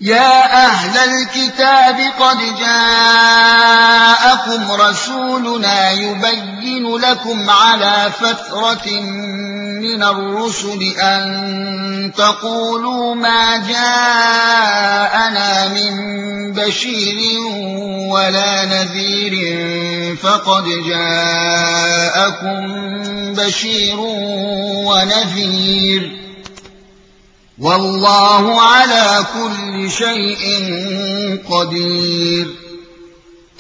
يا أهل الكتاب قد جاءكم رسولنا يبين لكم على فترة من الرسل أن تقولوا ما جاءنا من بشير ولا نذير فقد جاءكم بشير ونذير والله على كل شيء قدير